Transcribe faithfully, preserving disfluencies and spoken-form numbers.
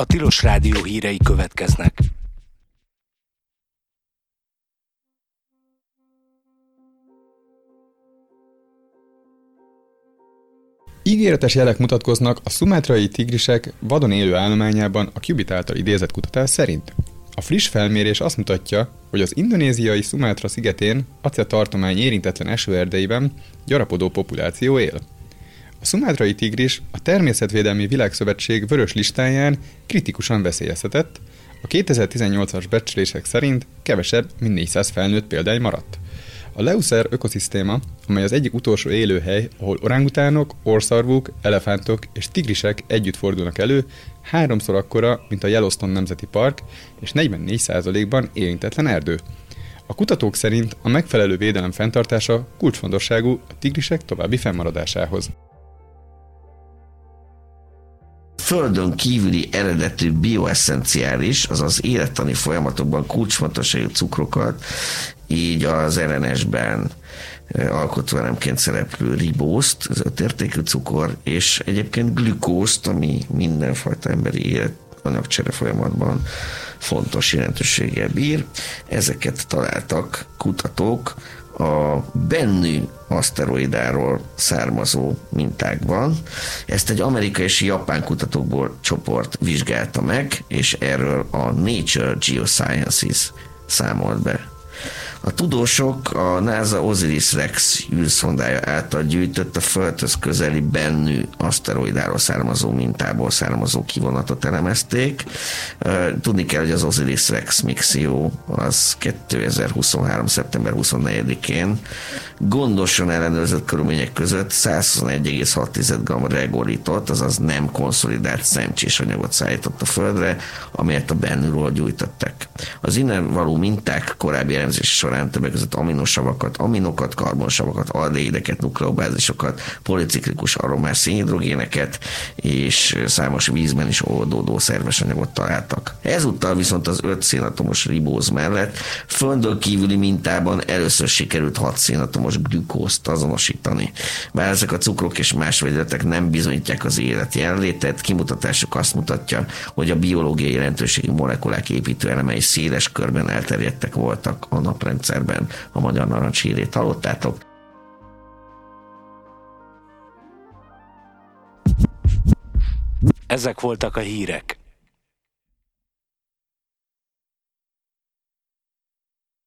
A Tilos Rádió hírei következnek. Ígéretes jelek mutatkoznak a szumátrai tigrisek vadon élő állományában a Cubit által idézett kutatás szerint. A friss felmérés azt mutatja, hogy az indonéziai Szumátra szigetén, Aceh tartomány érintetlen esőerdeiben gyarapodó populáció él. A szumátrai tigris a Természetvédelmi Világszövetség vörös listáján kritikusan veszélyeztetett, a kétezer-tizennyolcas becslések szerint kevesebb, mint négyszáz felnőtt példány maradt. A Leuser ökoszisztéma, amely az egyik utolsó élőhely, ahol orangutánok, orrszarvúk, elefántok és tigrisek együtt fordulnak elő, háromszor akkora, mint a Yellowstone Nemzeti Park, és negyvennégy százalékban érintetlen erdő. A kutatók szerint a megfelelő védelem fenntartása kulcsfontosságú a tigrisek további fennmaradásához. Földön kívüli eredetű bioesszenciális, azaz élettani folyamatokban kulcsfontosságú cukrokat, így az er en es-ben alkotóelemként szereplő ribózt, az ötértékű cukor, és egyébként glükózt, ami mindenfajta emberi életanyagcsere folyamatban fontos jelentőséggel bír. Ezeket találtak kutatók a Bennu aszteroidáról származó mintákban. Ezt egy amerikai és japán kutatókból csoport vizsgálta meg, és erről a Nature Geosciences számolt be. A tudósok a NASA Osiris-Rex űrszondája által gyűjtött a Földhöz közeli Bennu aszteroidáról származó mintából származó kivonatot elemezték. Tudni kell, hogy az Osiris-Rex misszió az kétezer-huszonhárom. szeptember huszonnegyedikén gondosan ellenőrzött körülmények között százhuszonegy egész hat gramm regolitot, azaz nem konszolidált szemcsés anyagot szállított a Földre, amelyet a Bennuról gyújtottak. Az innen való minták korábbi elemzési során többek között aminosavakat, aminokat, karbonsavakat, aldehideket, nukleobázisokat, policiklikus aromás szénhidrogéneket és számos vízben is oldódó szerves anyagot találtak. Ezúttal viszont az öt szénatomos ribóz mellett földön kívüli mintában először sikerült hat szénatomos glükózt azonosítani. Bár ezek a cukrok és más vegyületek nem bizonyítják az élet jelenlétet, kimutatásuk azt mutatja, hogy a biológiai jelentőségű molekulák építőelemei széles körben elterjedtek voltak a naprendszerben. A Magyar Narancs hírét hallottátok. Ezek voltak a hírek.